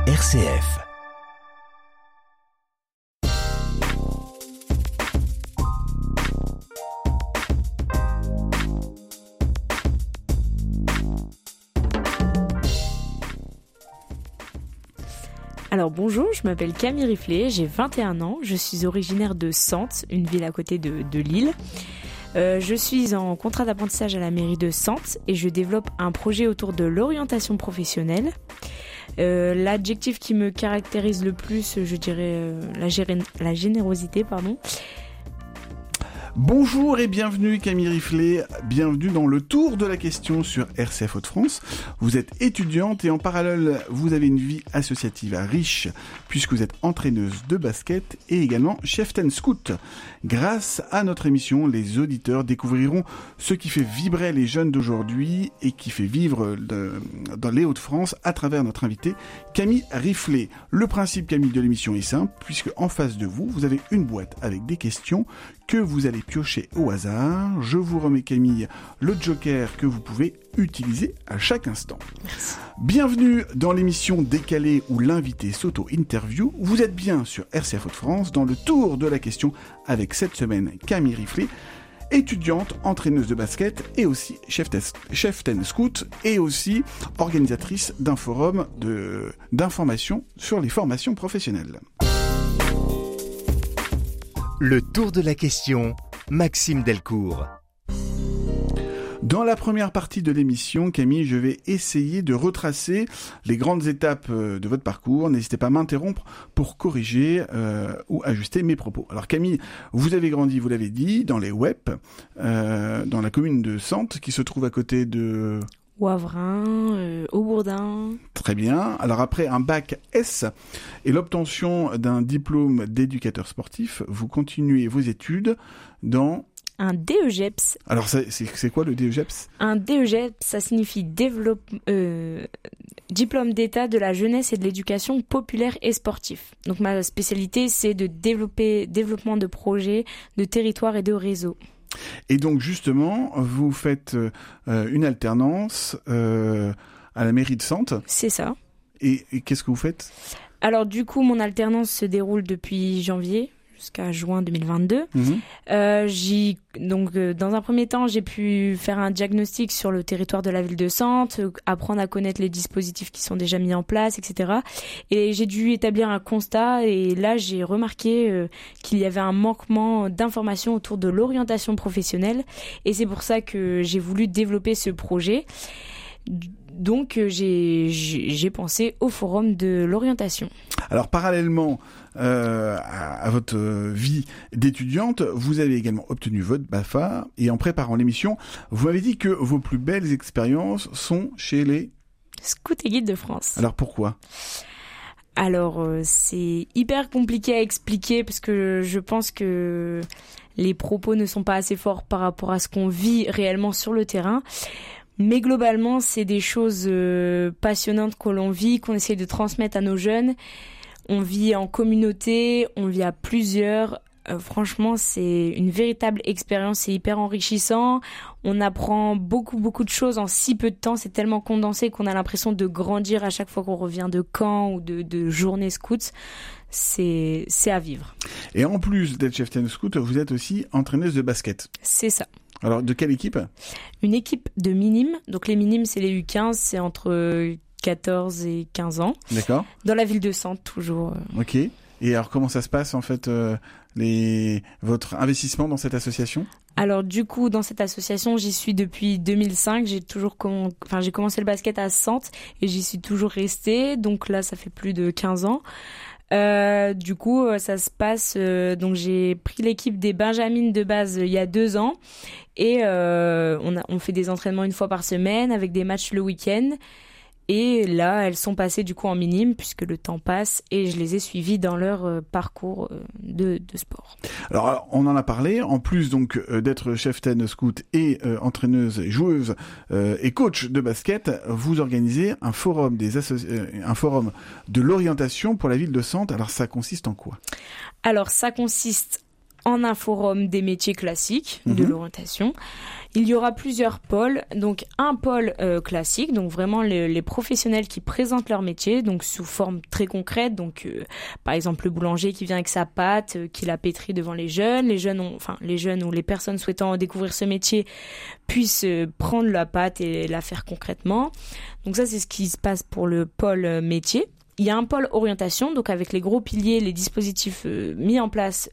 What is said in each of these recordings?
RCF. Alors bonjour, je m'appelle Camille Riflet, j'ai 21 ans, je suis originaire de Sentes, une ville à côté de Lille. Je suis en contrat d'apprentissage à la mairie de Sentes et je développe un projet autour de l'orientation professionnelle. L'adjectif qui me caractérise le plus, je dirais la générosité. Bonjour et bienvenue Camille Riflet, bienvenue dans le tour de la question sur RCF Hauts-de-France. Vous êtes étudiante et en parallèle vous avez une vie associative riche puisque vous êtes entraîneuse de basket et également cheftaine scout. Grâce à notre émission, les auditeurs découvriront ce qui fait vibrer les jeunes d'aujourd'hui et qui fait vivre dans les Hauts-de-France à travers notre invitée Camille Riflet. Le principe, Camille, de l'émission est simple puisque en face de vous, vous avez une boîte avec des questions que vous allez piocher au hasard. Je vous remets, Camille, le joker que vous pouvez utiliser à chaque instant. Merci. Bienvenue dans l'émission décalée où l'invité s'auto-interview. Vous êtes bien sur RCF Hauts-de-France dans le tour de la question avec cette semaine Camille Riflet, étudiante, entraîneuse de basket et aussi cheftaine scout et aussi organisatrice d'un forum d'information sur les formations professionnelles. Le tour de la question, Maxime Delcourt. Dans la première partie de l'émission, Camille, je vais essayer de retracer les grandes étapes de votre parcours. N'hésitez pas à m'interrompre pour corriger ou ajuster mes propos. Alors Camille, vous avez grandi, vous l'avez dit, dans les Oueppes, dans la commune de Sentes, qui se trouve à côté de... Wavrin, Aubourdin. Très bien. Alors après un bac S et l'obtention d'un diplôme d'éducateur sportif, vous continuez vos études dans... Un DEGEPS. Alors c'est quoi le DEGEPS ? Un DEGEPS, ça signifie diplôme d'état de la jeunesse et de l'éducation populaire et sportif. Donc ma spécialité, c'est de développement de projets, de territoire et de réseau. Et donc justement, vous faites une alternance à la mairie de Sentes. C'est ça. Et qu'est-ce que vous faites ? Alors du coup, mon alternance se déroule depuis janvier jusqu'à juin 2022. Dans un premier temps, j'ai pu faire un diagnostic sur le territoire de la ville de Sentes, apprendre à connaître les dispositifs qui sont déjà mis en place, etc. Et j'ai dû établir un constat et là, j'ai remarqué qu'il y avait un manquement d'informations autour de l'orientation professionnelle et c'est pour ça que j'ai voulu développer ce projet. Donc j'ai pensé au forum de l'orientation. Alors parallèlement à votre vie d'étudiante, vous avez également obtenu votre BAFA et en préparant l'émission, vous m'avez dit que vos plus belles expériences sont chez les Scouts et Guides de France. Alors pourquoi ? Alors c'est hyper compliqué à expliquer parce que je pense que les propos ne sont pas assez forts par rapport à ce qu'on vit réellement sur le terrain. Mais globalement, c'est des choses passionnantes que l'on vit, qu'on essaye de transmettre à nos jeunes. On vit en communauté, on vit à plusieurs. Franchement, c'est une véritable expérience, c'est hyper enrichissant. On apprend beaucoup de choses en si peu de temps. C'est tellement condensé qu'on a l'impression de grandir à chaque fois qu'on revient de camp ou de journée scout. C'est à vivre. Et en plus d'être cheftaine scout, vous êtes aussi entraîneuse de basket. C'est ça. Alors, de quelle équipe ? Une équipe de minimes. Donc, les minimes, c'est les U15, c'est entre 14 et 15 ans. D'accord. Dans la ville de Sentes, toujours. Ok. Et alors, comment ça se passe, en fait, votre investissement dans cette association ? Alors, du coup, dans cette association, j'y suis depuis 2005. J'ai commencé le basket à Sentes et j'y suis toujours restée. Donc là, ça fait plus de 15 ans. Du coup, ça se passe. Donc, j'ai pris l'équipe des Benjamines de base il y a 2 ans et on fait des entraînements une fois par semaine avec des matchs le week-end. Et là, elles sont passées du coup en minime puisque le temps passe et je les ai suivies dans leur parcours de sport. Alors, on en a parlé. En plus donc d'être cheftaine scout et entraîneuse, et joueuse et coach de basket, vous organisez un forum un forum de l'orientation pour la ville de Sentes. Alors, ça consiste en quoi ? Alors, ça consiste en un forum des métiers classiques de l'orientation. Il y aura plusieurs pôles. Donc un pôle classique, donc vraiment les professionnels qui présentent leur métier, donc sous forme très concrète. Donc par exemple le boulanger qui vient avec sa pâte, qui la pétrit devant les jeunes. Les jeunes ou les personnes souhaitant découvrir ce métier puissent prendre la pâte et la faire concrètement. Donc ça, c'est ce qui se passe pour le pôle métier. Il y a un pôle orientation, donc avec les gros piliers, les dispositifs mis en place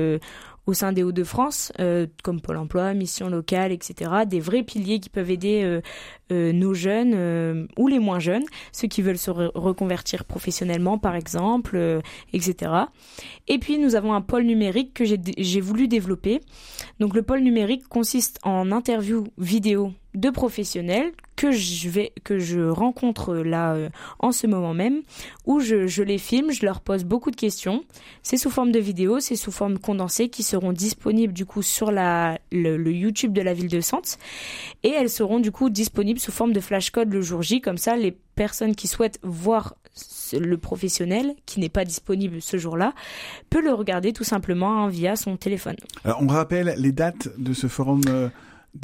au sein des Hauts-de-France, comme Pôle emploi, mission locale, etc. Des vrais piliers qui peuvent aider nos jeunes ou les moins jeunes, ceux qui veulent se reconvertir professionnellement par exemple, etc. Et puis nous avons un pôle numérique que j'ai voulu développer. Donc le pôle numérique consiste en interviews vidéo de professionnels que je rencontre là en ce moment même, où je les filme, je leur pose beaucoup de questions. C'est sous forme de vidéo, c'est sous forme condensée qui seront disponibles du coup sur le YouTube de la ville de Sentes, et elles seront du coup disponibles sous forme de flashcode le jour J, comme ça les personnes qui souhaitent voir le professionnel qui n'est pas disponible ce jour-là peut le regarder tout simplement via son téléphone. Alors, on rappelle les dates de ce forum d'orientation ?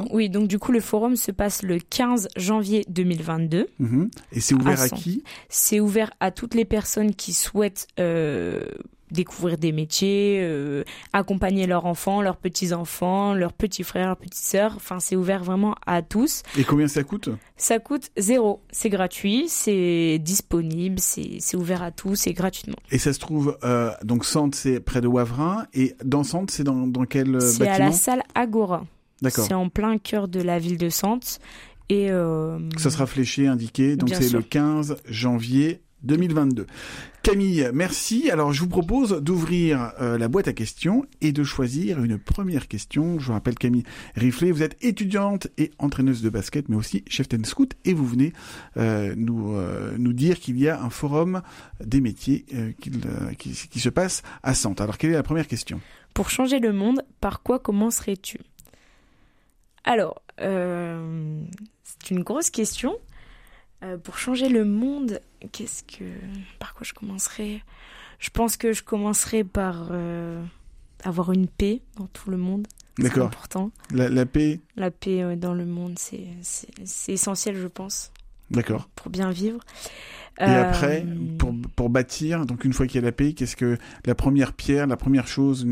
Oui, donc du coup le forum se passe le 15 janvier 2022. Et c'est ouvert à qui ? C'est ouvert à toutes les personnes qui souhaitent découvrir des métiers, accompagner leurs enfants, leurs petits-enfants, leurs petits frères, leurs petites sœurs. Enfin, c'est ouvert vraiment à tous. Et combien ça coûte ? Ça coûte 0. C'est gratuit, c'est disponible, c'est ouvert à tous et gratuitement. Et ça se trouve, donc Sentes, c'est près de Wavrin. Et dans Sentes, c'est dans quel bâtiment ? C'est à la salle Agora. D'accord. C'est en plein cœur de la ville de Sentes. Et ça sera fléché, indiqué. Donc c'est le 15 janvier 2022. Camille, merci. Alors, je vous propose d'ouvrir la boîte à questions et de choisir une première question. Je vous rappelle, Camille Riflet, vous êtes étudiante et entraîneuse de basket, mais aussi chef ten scout, et vous venez nous dire qu'il y a un forum des métiers qui se passe à Sentes. Alors, quelle est la première question ? Pour changer le monde, par quoi commencerais-tu ? Alors, c'est une grosse question. Pour changer le monde, par quoi je commencerai ? Je pense que je commencerai par avoir une paix dans tout le monde. D'accord. C'est important. La paix ? La paix dans le monde, c'est essentiel, je pense. D'accord. Pour bien vivre. Et après, pour bâtir, donc une fois qu'il y a la paix, qu'est-ce que la première pierre, la première chose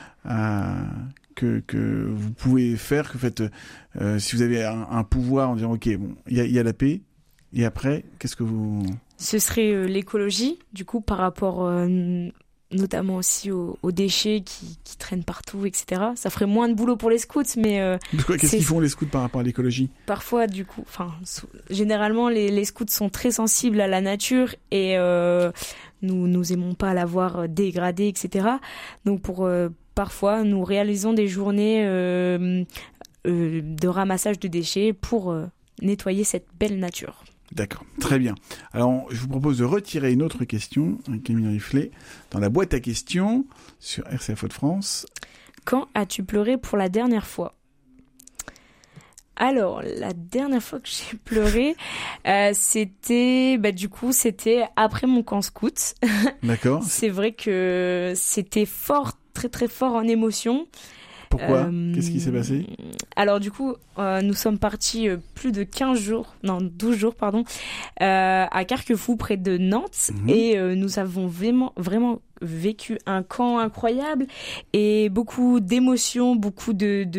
que vous pouvez faire, que faites, si vous avez un pouvoir en disant ok, bon, il y a la paix, et après, qu'est-ce que vous... Ce serait l'écologie, du coup, par rapport notamment aussi aux déchets qui traînent partout, etc. Ça ferait moins de boulot pour les scouts, mais... Qu'est-ce qu'ils font les scouts par rapport à l'écologie ? Parfois, du coup, généralement, les scouts sont très sensibles à la nature et nous aimons pas la voir dégradée, etc. Donc, parfois, nous réalisons des journées de ramassage de déchets pour nettoyer cette belle nature. D'accord, très bien. Alors, je vous propose de retirer une autre question, Camille Riflet, dans la boîte à questions sur RCF Hauts-de-France. Quand as-tu pleuré pour la dernière fois ? Alors, la dernière fois que j'ai pleuré, c'était après mon camp scout. D'accord. C'est vrai que c'était fort, très très fort en émotion. Pourquoi ? Qu'est-ce qui s'est passé ? Alors du coup, nous sommes partis plus de 12 jours, à Carquefou, près de Nantes, et nous avons vraiment vécu un camp incroyable et beaucoup d'émotions, beaucoup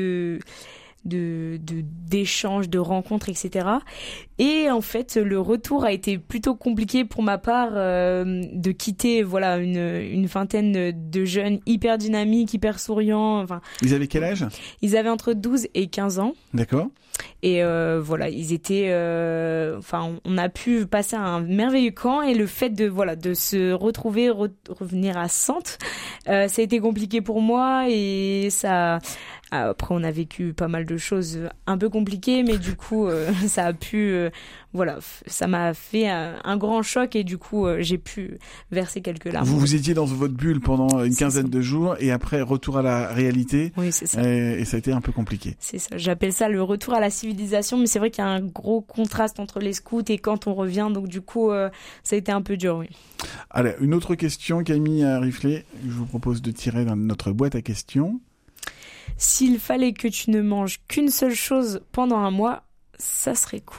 d'échanges, de rencontres, etc. Et en fait, le retour a été plutôt compliqué pour ma part, de quitter une vingtaine de jeunes hyper dynamiques, hyper souriants. Enfin, ils avaient quel âge ? Ils avaient entre 12 et 15 ans. D'accord. Et ils étaient... on a pu passer un merveilleux camp, et le fait de se retrouver, revenir à Sentes, ça a été compliqué pour moi, et ça... Après, on a vécu pas mal de choses un peu compliquées, mais du coup, ça a pu... ça m'a fait un grand choc, et du coup, j'ai pu verser quelques larmes. Vous étiez dans votre bulle pendant une quinzaine de jours, et après, retour à la réalité. Oui, c'est ça. Et ça a été un peu compliqué. C'est ça. J'appelle ça le retour à la civilisation, mais c'est vrai qu'il y a un gros contraste entre les scouts et quand on revient, donc du coup, ça a été un peu dur, oui. Allez, une autre question, Camille Riflet, que je vous propose de tirer dans notre boîte à questions. s'il fallait que tu ne manges qu'une seule chose pendant un mois, ça serait quoi ?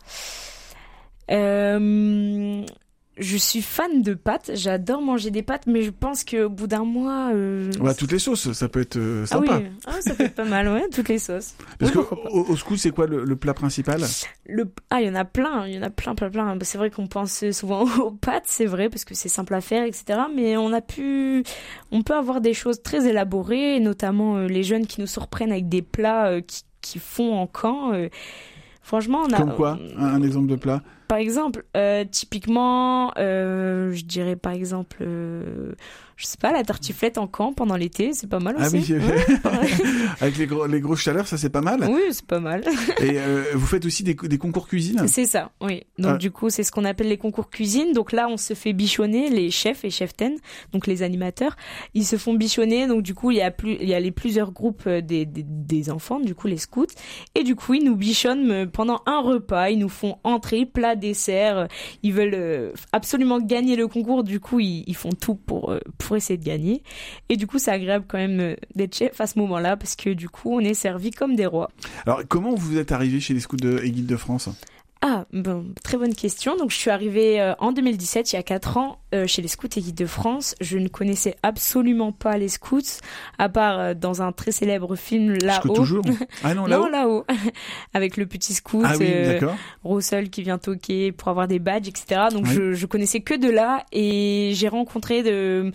Je suis fan de pâtes, j'adore manger des pâtes, mais je pense qu'au bout d'un mois... Toutes les sauces, ça peut être sympa. Ah oui, ça peut être pas mal, ouais, toutes les sauces. Parce qu'au scout, c'est quoi le plat principal ? Il y en a plein, plein. C'est vrai qu'on pense souvent aux pâtes, c'est vrai, parce que c'est simple à faire, etc. Mais on peut avoir des choses très élaborées, notamment les jeunes qui nous surprennent avec des plats qui font en camp. Franchement, on a... Comme quoi ? Un exemple de plat ? Par exemple, typiquement, je dirais par exemple, je sais pas, la tartiflette en camp pendant l'été, c'est pas mal aussi. Ah oui, ouais. Avec les grosses chaleurs, ça c'est pas mal. Oui, c'est pas mal. Et vous faites aussi des concours cuisine ? C'est ça, oui. Donc du coup, c'est ce qu'on appelle les concours cuisine. Donc là, on se fait bichonner, les chefs et cheftaines, donc les animateurs, ils se font bichonner. Donc du coup, il y a les plusieurs groupes des enfants, du coup les scouts, et du coup ils nous bichonnent pendant un repas. Ils nous font entrée, plat, dessert. Ils veulent absolument gagner le concours. Du coup, ils font tout pour essayer de gagner. Et du coup, c'est agréable quand même d'être chef à ce moment-là parce que du coup, on est servi comme des rois. Alors, comment vous êtes arrivé chez les scouts et guides de France ? Ah, bon, très bonne question. Donc, je suis arrivée en 2017, il y a 4 ans, chez les Scouts et Guides de France. Je ne connaissais absolument pas les scouts, à part dans un très célèbre film Là-haut. Toujours ? Ah non, Là-haut. Non, Là-haut. Avec le petit scout, Russell qui vient toquer pour avoir des badges, etc. Donc, oui. je connaissais que de là et j'ai rencontré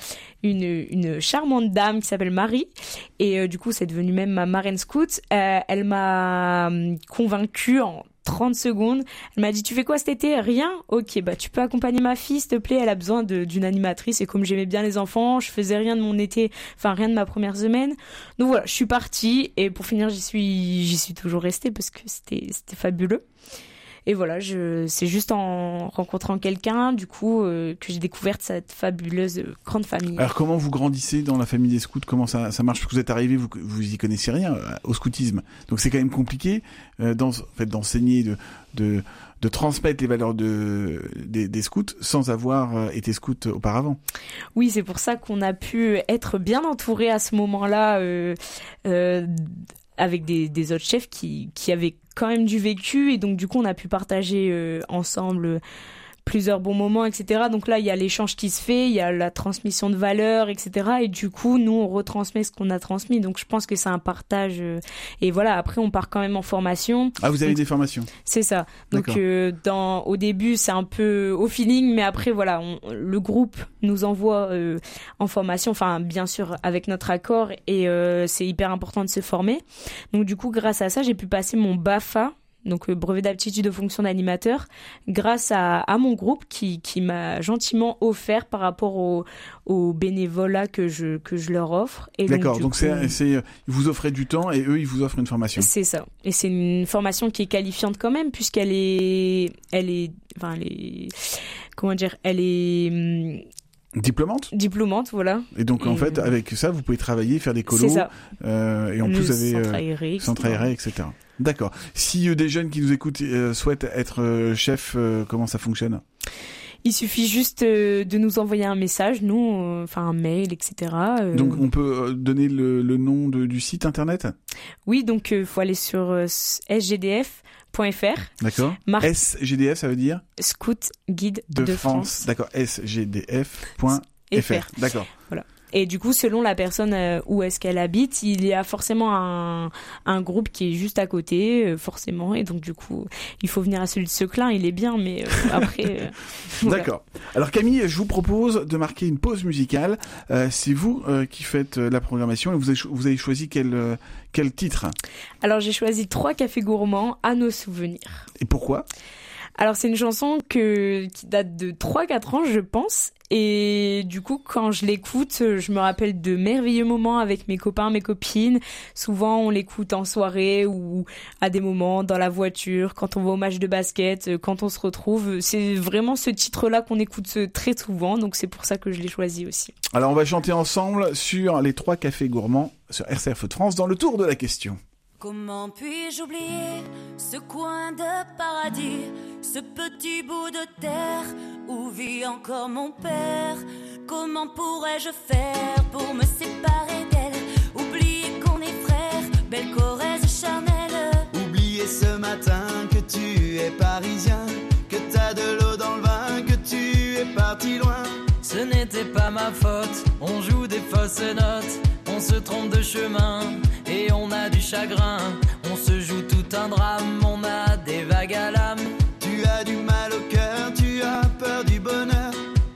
une charmante dame qui s'appelle Marie. Et du coup, c'est devenu même ma marraine scout. Elle m'a convaincue en 30 secondes. Elle m'a dit, tu fais quoi cet été ? Rien ? Ok, bah tu peux accompagner ma fille, s'il te plaît, elle a besoin d'une animatrice. Et comme j'aimais bien les enfants, je faisais rien de mon été, enfin rien de ma première semaine. Donc voilà, je suis partie et pour finir, j'y suis toujours restée parce que c'était fabuleux. Et voilà, c'est juste en rencontrant quelqu'un, du coup, que j'ai découvert cette fabuleuse grande famille. Alors, comment vous grandissez dans la famille des scouts ? Comment ça marche ? Parce que vous êtes arrivé, vous y connaissez rien au scoutisme. Donc, c'est quand même compliqué d'enseigner, de transmettre les valeurs des scouts sans avoir été scout auparavant. Oui, c'est pour ça qu'on a pu être bien entouré à ce moment-là avec des autres chefs qui avaient quand même du vécu et donc du coup on a pu partager ensemble plusieurs bons moments, etc. Donc là, il y a l'échange qui se fait, il y a la transmission de valeurs, etc. Et du coup, nous, on retransmet ce qu'on a transmis. Donc, je pense que c'est un partage. Et voilà, après, on part quand même en formation. Ah, vous avez des formations ? C'est ça. Donc, au début, c'est un peu au feeling, mais après, voilà, le groupe nous envoie en formation, enfin, bien sûr, avec notre accord. Et c'est hyper important de se former. Donc, du coup, grâce à ça, j'ai pu passer mon BAFA, donc brevet d'aptitude aux fonctions d'animateur, grâce à mon groupe qui m'a gentiment offert par rapport au bénévolat que je leur offre. Et d'accord, donc ils vous offraient du temps et eux ils vous offrent une formation. C'est ça, et c'est une formation qui est qualifiante quand même puisqu'elle est diplômante, voilà. Et donc en fait avec ça vous pouvez travailler, faire des colos, et en plus vous avez centre aéré, etc. D'accord. Si des jeunes qui nous écoutent souhaitent être chef, comment ça fonctionne ? Il suffit juste de nous envoyer un message, un mail, etc. Donc on peut donner le nom du site internet ? Oui, donc faut aller sur sgdf.fr. D'accord. SGDF, ça veut dire Scout Guide de France. D'accord. sgdf.fr. D'accord. Voilà. Et du coup, selon la personne où est-ce qu'elle habite, il y a forcément un groupe qui est juste à côté, forcément. Et donc, du coup, il faut venir à celui de Seclin, il est bien, mais après... voilà. D'accord. Alors Camille, je vous propose de marquer une pause musicale. C'est vous qui faites la programmation et vous avez choisi quel titre ? Alors, j'ai choisi 3 cafés gourmands à nos souvenirs. Et pourquoi ? Alors, c'est une chanson qui date de 3-4 ans, je pense. Et du coup, quand je l'écoute, je me rappelle de merveilleux moments avec mes copains, mes copines. Souvent, on l'écoute en soirée ou à des moments dans la voiture, quand on va au match de basket, quand on se retrouve. C'est vraiment ce titre-là qu'on écoute très souvent. Donc, c'est pour ça que je l'ai choisi aussi. Alors, on va chanter ensemble sur les 3 cafés gourmands sur RCF Hauts-de-France dans le tour de la question. Comment puis-je oublier ce coin de paradis, ce petit bout de terre où vit encore mon père? Comment pourrais-je faire pour me séparer d'elle, oublier qu'on est frères? belle Corrèze charnelle. Oublier ce matin que tu es parisien, que t'as de l'eau dans le vin, que tu es parti loin. Ce n'était pas ma faute, on joue des fausses notes, on se trompe de chemin et on a du chagrin. On se joue tout un drame, on a des vagues à l'âme. Tu as du mal au cœur, tu as peur du bonheur.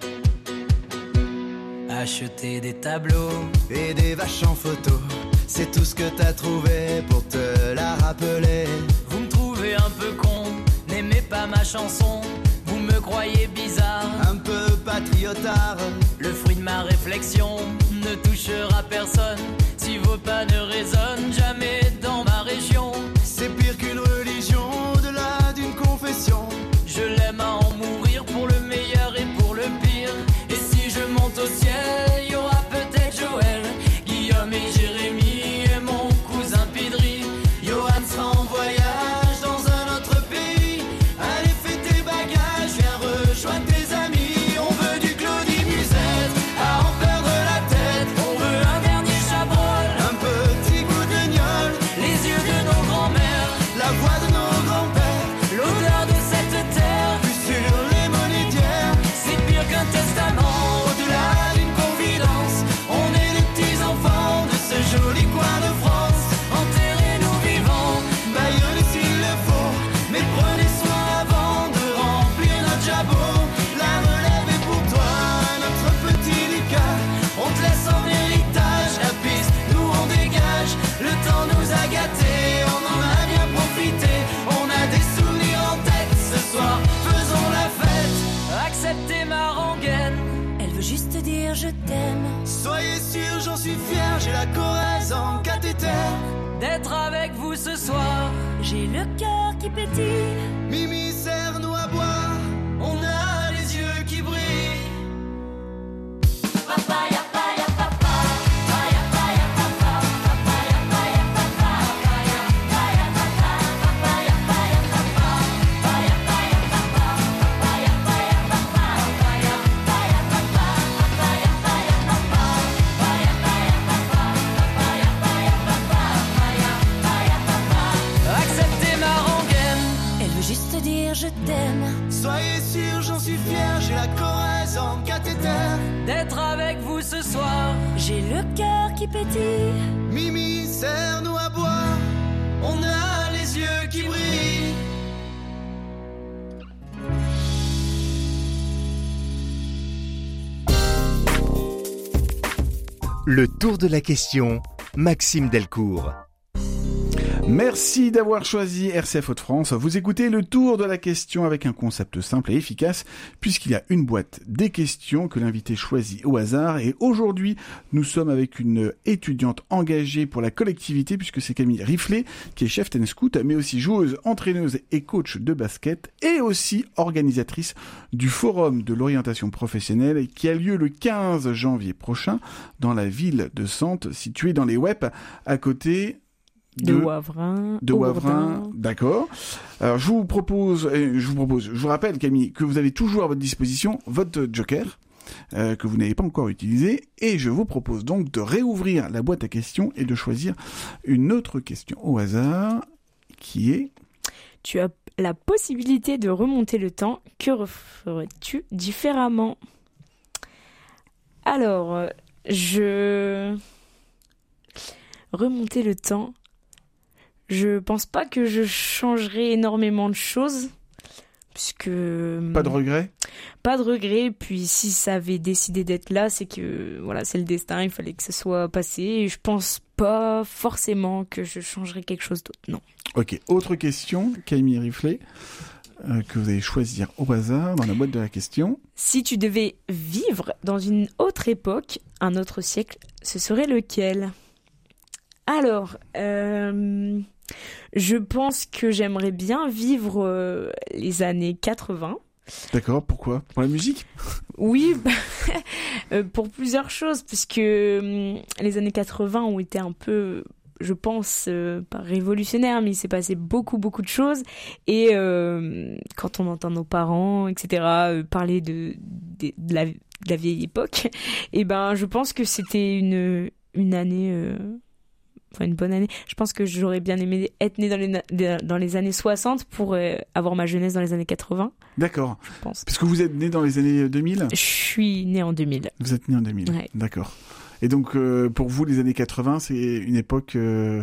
Acheter des tableaux et des vaches en photo, c'est tout ce que t'as trouvé pour te la rappeler. Vous me trouvez un peu con, n'aimez pas ma chanson. Vous me croyez bizarre, un peu patriotard. Le fruit de ma réflexion ne touchera personne. Si vos pas ne résonnent jamais dans ma région. C'est pire qu'une religion, au-delà d'une confession. Je l'aime à en mourir pour le meilleur et pour le pire. Et si je monte au ciel, il y aura peut-être Joël, Guillaume et Jérémy et mon cousin Pidri. Johan sera en voyage dans un autre pays. Allez, fais tes bagages, viens rejoindre tes amis. On veut du Claudie Musette, à en perdre la tête. On veut un dernier Chabrol, un petit coup de gnôle, les yeux de nos grands-mères, la voix de nos grands-pères, l'odeur de cette terre, plus sur les monétières. C'est pire qu'un testament, au-delà d'une confidence. On est les petits enfants de ce joli coin de France. enterrez-nous vivants, Baillonnez s'il le faut, mais prenez soin avant de remplir notre jabot. La relève est pour toi, notre petit Lucas. On te laisse en héritage la piste, nous on dégage. Le temps nous a gâtés, on en a bien profité. On a des souvenirs en tête, ce soir faisons la fête. acceptez ma rengaine. Elle veut juste dire je t'aime. Soyez sûrs, j'en suis fier, j'ai la Corrèze en cathéter. D'être avec vous ce soir, J'ai le cœur qui pétille. Mimi, serre-nous à boire, on a les yeux qui brillent. Papaya, paya, papa. Paya, paya, papa. Papaya, paya, papa. Paya, paya, papa. Papaya, paya, papa. Paya, paya, papa. Papaya, paya, papa. Paya, paya, papa. Papaya, paya, papa. Paya, paya, papa. Papaya, paya, papa. Paya, paya, papa. acceptez ma rengaine. Elle veut juste dire je t'aime. Soyez sûrs, j'en suis fier, j'ai la Corrèze en cathéter. D'être avec vous ce soir, J'ai le cœur qui pétille. Mimi, serre-nous à boire, on a les yeux qui brillent. Le tour de la question, Maxime Delcourt. Merci d'avoir choisi RCF Hauts-de-France. Vous écoutez le tour de la question avec un concept simple et efficace puisqu'il y a une boîte des questions que l'invité choisit au hasard. Et aujourd'hui, nous sommes avec une étudiante engagée pour la collectivité puisque c'est Camille Riflet qui est chef tennis scout mais aussi joueuse, entraîneuse et coach de basket et aussi organisatrice du forum de l'orientation professionnelle qui a lieu le 15 janvier prochain dans la ville de Sante située dans les Wep à côté De Wavrin. de Wavrin, d'accord. Alors je vous rappelle Camille que vous avez toujours à votre disposition votre joker que vous n'avez pas encore utilisé et je vous propose donc de réouvrir la boîte à questions et de choisir une autre question au hasard qui est Tu as la possibilité de remonter le temps. Que referais-tu différemment ? Alors, remonter le temps. Je pense pas que je changerais énormément de choses, puisque... pas de regret ? Pas de regret, puis si ça avait décidé d'être là, c'est que, voilà, c'est le destin, il fallait que ça soit passé, et je pense pas forcément que je changerais quelque chose d'autre, non. Ok, autre question, Camille Riflet, que vous allez choisir au hasard dans la boîte de la question. Si tu devais vivre dans une autre époque, un autre siècle, ce serait lequel ? Alors, je pense que j'aimerais bien vivre les années 80. D'accord, pourquoi ? Pour la musique ? Oui, pour plusieurs choses, puisque les années 80 ont été un peu, je pense, pas révolutionnaires, mais il s'est passé beaucoup de choses. Et quand on entend nos parents, etc., parler de la vieille époque, et ben, je pense que c'était une année enfin une bonne année. Je pense que j'aurais bien aimé être née dans les années 60 pour avoir ma jeunesse dans les années 80, D'accord. je pense. Parce que vous êtes né dans les années 2000 ? Je suis née en 2000. Vous êtes né en 2000. Ouais. D'accord. Et donc, pour vous, les années 80, c'est une époque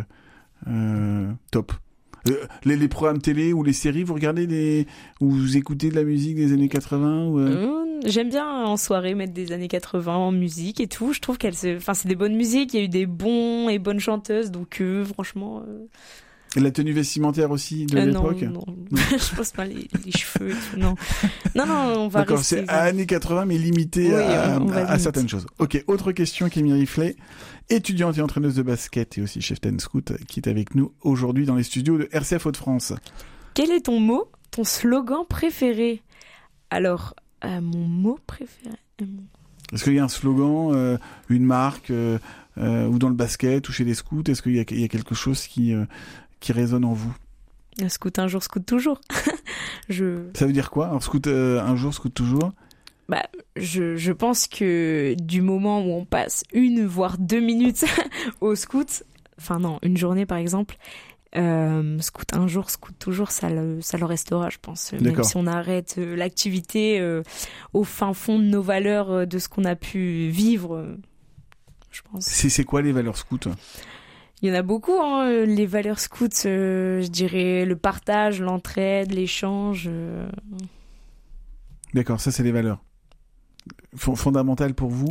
top. Les programmes télé ou les séries, vous regardez ou vous écoutez de la musique des années 80 ou J'aime bien en soirée mettre des années 80 en musique et tout. Je trouve c'est des bonnes musiques. Il y a eu des bons et bonnes chanteuses, donc franchement. Et la tenue vestimentaire aussi de l'époque ? Non. Je pense pas les cheveux et tout. Non, on va D'accord, rester. c'est années 80 mais limité Oui, à on va limiter. certaines choses. Ok, autre question, Camille Riflet, étudiante et entraîneuse de basket et aussi chef ten scout, qui est avec nous aujourd'hui dans les studios de RCF Hauts-de-France. Quel est ton mot, ton slogan préféré ? Alors, mon mot préféré. Est-ce qu'il y a un slogan, une marque, ou dans le basket ou chez les scouts ? Est-ce qu'il y a quelque chose qui résonne en vous ? Scout un jour, scout toujours. Ça veut dire quoi ? Alors, scout un jour, scout toujours ? Je pense que du moment où on passe 1 voire 2 minutes au scout, enfin non, une journée par exemple, scout un jour, scout toujours, ça le restera, je pense. Même D'accord. si on arrête l'activité au fin fond de nos valeurs, de ce qu'on a pu vivre, je pense. C'est quoi les valeurs scouts ? Il y en a beaucoup, hein, les valeurs scouts, je dirais le partage, l'entraide, l'échange. D'accord, ça c'est les valeurs. Fondamentales pour vous ?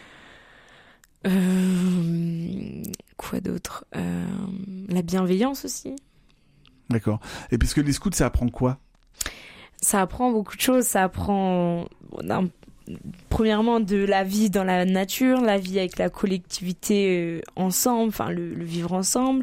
Quoi d'autre ? La bienveillance aussi. D'accord. Et parce que les scouts, ça apprend quoi ? Ça apprend beaucoup de choses. Ça apprend, premièrement, de la vie dans la nature, la vie avec la collectivité ensemble, enfin le vivre ensemble.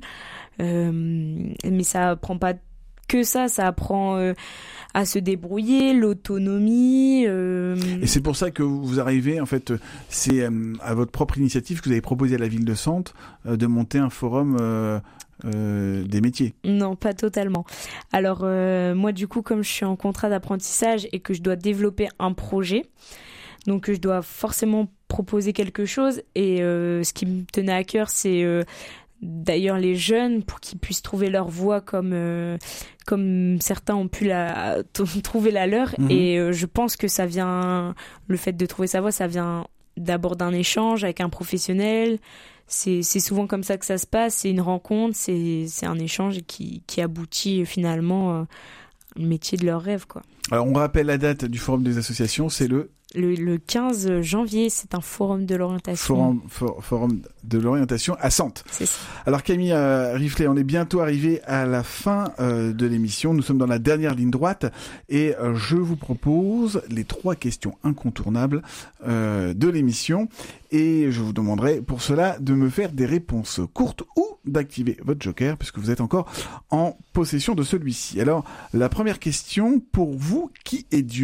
Mais ça apprend pas que ça apprend à se débrouiller, l'autonomie. Et c'est pour ça que vous arrivez, en fait, c'est à votre propre initiative que vous avez proposé à la ville de Sante de monter un forum des métiers. Non, pas totalement. Alors, moi, du coup, comme je suis en contrat d'apprentissage et que je dois développer un projet, donc je dois forcément proposer quelque chose. Et ce qui me tenait à cœur, c'est d'ailleurs les jeunes, pour qu'ils puissent trouver leur voie comme certains ont pu trouver la leur. Mhm. Et je pense que le fait de trouver sa voie, ça vient d'abord d'un échange avec un professionnel. C'est souvent comme ça que ça se passe, c'est une rencontre, c'est un échange qui aboutit finalement au métier de leur rêve, quoi. Alors, on rappelle la date du forum des associations, c'est le 15 janvier, c'est un forum de l'orientation. forum de l'orientation à Sante. C'est ça. Alors Camille Riflet, on est bientôt arrivé à la fin de l'émission. Nous sommes dans la dernière ligne droite et je vous propose les 3 questions incontournables de l'émission. Et je vous demanderai pour cela de me faire des réponses courtes ou d'activer votre joker puisque vous êtes encore en possession de celui-ci. Alors la première question, pour vous, qui est Dieu ?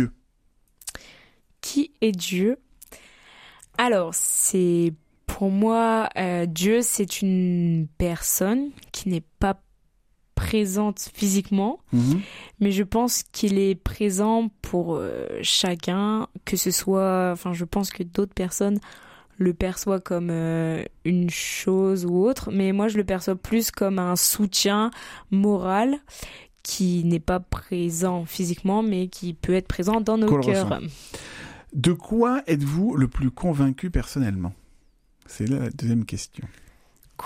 Qui est Dieu ? Alors, c'est pour moi, Dieu, c'est une personne qui n'est pas présente physiquement, mais je pense qu'il est présent pour chacun, que ce soit, enfin, je pense que d'autres personnes le perçoivent comme une chose ou autre, mais moi, je le perçois plus comme un soutien moral qui n'est pas présent physiquement, mais qui peut être présent dans nos cœurs. De quoi êtes-vous le plus convaincu personnellement ? C'est là la deuxième question. Convaincu ?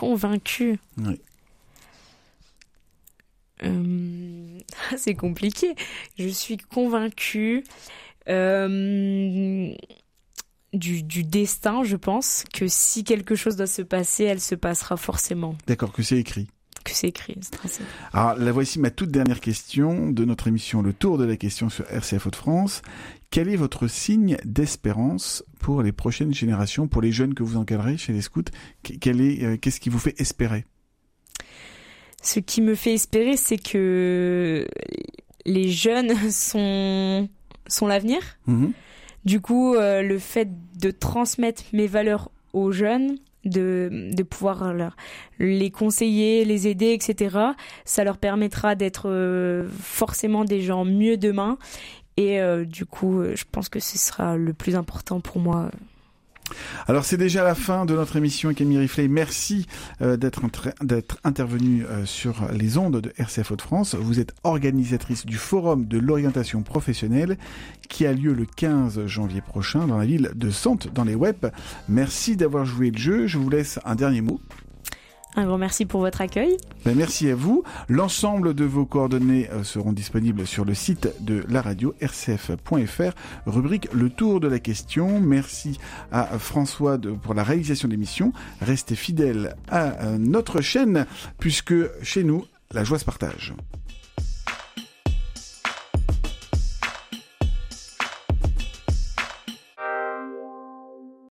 Oui. C'est compliqué. Je suis convaincue du destin, je pense, que si quelque chose doit se passer, elle se passera forcément. D'accord, que c'est écrit. Que c'est écrit, c'est tracé. Alors, la voici ma toute dernière question de notre émission Le Tour de la question sur RCF Hauts-de-France. Quel est votre signe d'espérance pour les prochaines générations, pour les jeunes que vous encadrez chez les scouts ? Qu'est-ce qui vous fait espérer ? Ce qui me fait espérer, c'est que les jeunes sont l'avenir. Du coup, le fait de transmettre mes valeurs aux jeunes, de pouvoir les conseiller, les aider, etc., ça leur permettra d'être forcément des gens mieux demain. Et du coup, je pense que ce sera le plus important pour moi. Alors c'est déjà la fin de notre émission, Camille Riflet. Merci d'être intervenue sur les ondes de RCF Hauts-de-France. Vous êtes organisatrice du Forum de l'orientation professionnelle qui a lieu le 15 janvier prochain dans la ville de Sante, dans les Wep. Merci d'avoir joué le jeu. Je vous laisse un dernier mot. Un grand merci pour votre accueil. Merci à vous. L'ensemble de vos coordonnées seront disponibles sur le site de la radio rcf.fr, rubrique Le Tour de la question. Merci à François pour la réalisation de l'émission. Restez fidèles à notre chaîne puisque chez nous, la joie se partage.